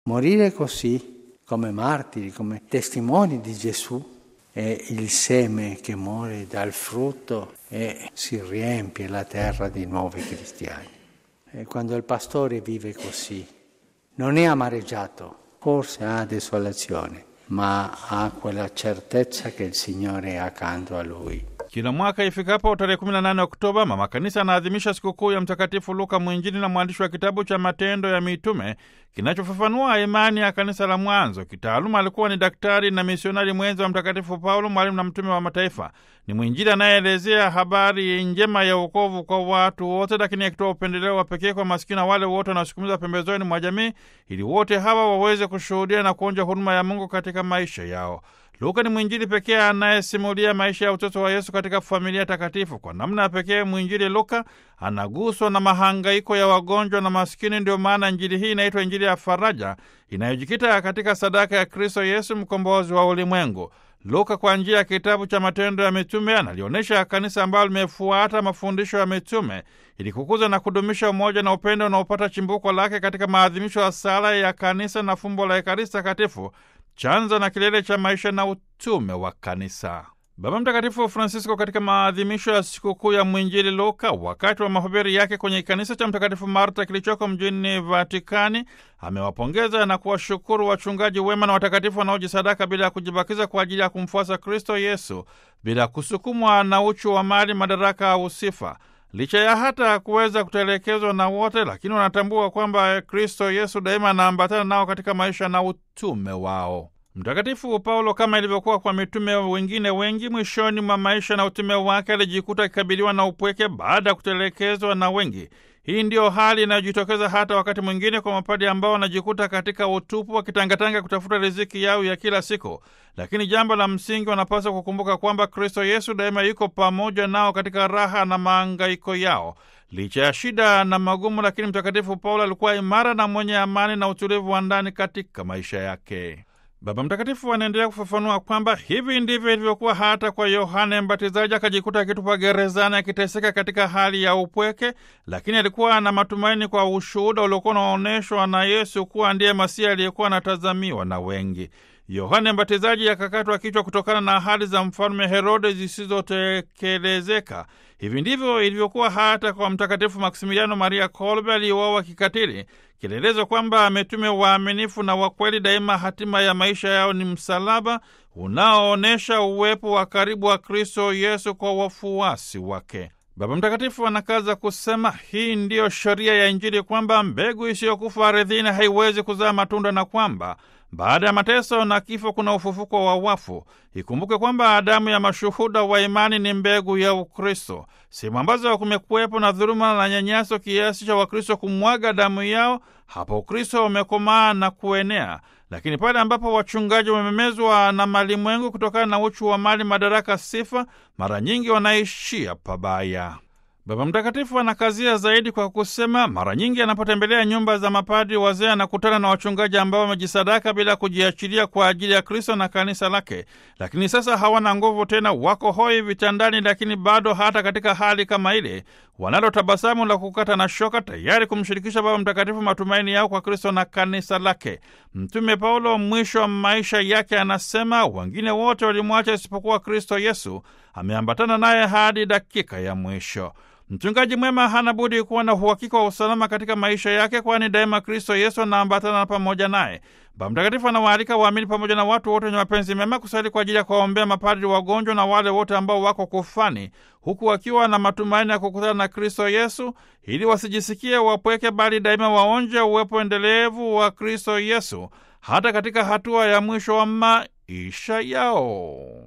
Morire così, come martiri, come testimoni di Gesù, è il seme che muore dal frutto e si riempie la terra di nuovi cristiani. E quando il pastore vive così, non è amareggiato, forse ha desolazione, ma ha quella certezza che il Signore è accanto a lui. Kila mwaka ifikapo tarehe 18 Oktoba, mama kanisa anaadhimisha sikukuu ya Mtakatifu Luka, mwinjili na mwandishi wa kitabu cha Matendo ya Mitume kinachofafanua imani ya kanisa la mwanzo. Kitaaluma alikuwa ni daktari na misionari mwenzi wa Mtakatifu Paulo, mwalimu na mtume wa mataifa. Ni mwinjili anayeelezea habari njema ya wokovu kwa watu wote, lakini akitoa upendeleo wa pekee kwa masikini na wale wote wanaosukumizwa pembezoni mwa jamii, ili wote hawa waweze kushuhudia na kuonja huruma ya Mungu katika maisha yao. Luka ni mwinjili pekee anayesimulia maisha ya utoto wa Yesu katika familia takatifu. Kwa namna ya pekee mwinjili Luka anaguswa na mahangaiko ya wagonjwa na maskini. Ndio maana injili hii inaitwa injili ya faraja, inayojikita katika sadaka ya Kristo Yesu, mkombozi wa ulimwengu. Luka kwa njia ya kitabu cha Matendo ya Mitume analionyesha kanisa ambalo limefuata mafundisho ya mitume ili kukuza na kudumisha umoja na upendo unaopata chimbuko lake katika maadhimisho ya sala ya kanisa na fumbo la Ekaristi Takatifu, chanzo na kilele cha maisha na utume wa kanisa. Baba Mtakatifu Francisco katika maadhimisho ya sikukuu ya mwinjili Luka, wakati wa mahubiri yake kwenye kanisa cha Mtakatifu Marta kilichoko mjini Vatikani, amewapongeza na kuwashukuru wachungaji wema na watakatifu wanaojisadaka bila ya kujibakiza kwa ajili ya kumfuasa Kristo Yesu, bila kusukumwa na uchu wa mali, madaraka au sifa. Licha ya hata kuweza kutelekezwa na wote, lakini wanatambua kwamba Kristo Yesu daima anaambatana nao katika maisha na utume wao. Mtakatifu Paulo, kama ilivyokuwa kwa mitume wengine wengi, mwishoni mwa maisha na utume wake alijikuta akikabiliwa na upweke baada ya kutelekezwa na wengi. Hii ndiyo hali inayojitokeza hata wakati mwingine kwa mapadi ambao wanajikuta katika utupu wakitangatanga kutafuta riziki yao ya kila siku. Lakini jambo la msingi, wanapaswa kukumbuka kwamba Kristo Yesu daima yuko pamoja nao katika raha na mahangaiko yao. Licha ya shida na magumu, lakini Mtakatifu Paulo alikuwa imara na mwenye amani na utulivu wa ndani katika maisha yake. Baba Mtakatifu anaendelea kufafanua kwamba hivi ndivyo ilivyokuwa hata kwa Yohane Mbatizaji, akajikuta akitupwa gerezani akiteseka katika hali ya upweke, lakini alikuwa na matumaini kwa ushuhuda uliokuwa unaonyeshwa na Yesu kuwa ndiye Masiya aliyekuwa anatazamiwa na wengi. Yohane Mbatizaji akakatwa kichwa kutokana na ahadi za mfalme Herode zisizotekelezeka. Hivi ndivyo ilivyokuwa hata kwa Mtakatifu Maksimiliano Maria Kolbe aliyeuawa kikatili, kielelezo kwamba mitume waaminifu na wakweli daima hatima ya maisha yao ni msalaba unaoonyesha uwepo wa karibu wa Kristo Yesu kwa wafuasi wake. Baba Mtakatifu anakaza kusema hii ndiyo sheria ya Injili, kwamba mbegu isiyokufa ardhini haiwezi kuzaa matunda, na kwamba baada ya mateso na kifo kuna ufufuko wa wafu. Ikumbuke kwamba Adamu ya mashuhuda wa imani ni mbegu ya Ukristo. Sehemu ambazo kumekuwepo na dhuluma na nyanyaso kiasi cha Wakristo kumwaga damu yao, hapo Ukristo umekomaa na kuenea. Lakini pale ambapo wachungaji wamemezwa na malimwengu kutokana na uchu wa mali, madaraka, sifa, mara nyingi wanaishia pabaya. Baba Mtakatifu anakazia zaidi kwa kusema, mara nyingi anapotembelea nyumba za mapadri wazee anakutana na wachungaji ambao wamejisadaka bila kujiachilia kwa ajili ya Kristo na kanisa lake, lakini sasa hawana nguvu tena, wako hoi vitandani, lakini bado hata katika hali kama ile wanalo tabasamu la kukata na shoka, tayari kumshirikisha Baba Mtakatifu matumaini yao kwa Kristo na kanisa lake. Mtume Paulo mwisho wa maisha yake anasema, wengine wote walimwacha isipokuwa Kristo Yesu, ameambatana naye hadi dakika ya mwisho. Mchungaji mwema hana budi kuwa na uhakika wa usalama katika maisha yake, kwani daima Kristo Yesu anaambatana pamoja naye. Baba Mtakatifu anawaalika waamini pamoja na watu wote wenye mapenzi mema kusali kwa ajili ya kuwaombea mapadri wagonjwa na wale wote ambao wako kufani, huku wakiwa na matumaini ya kukutana na Kristo Yesu, ili wasijisikie wapweke, bali daima waonje uwepo endelevu wa Kristo Yesu hata katika hatua ya mwisho wa maisha yao.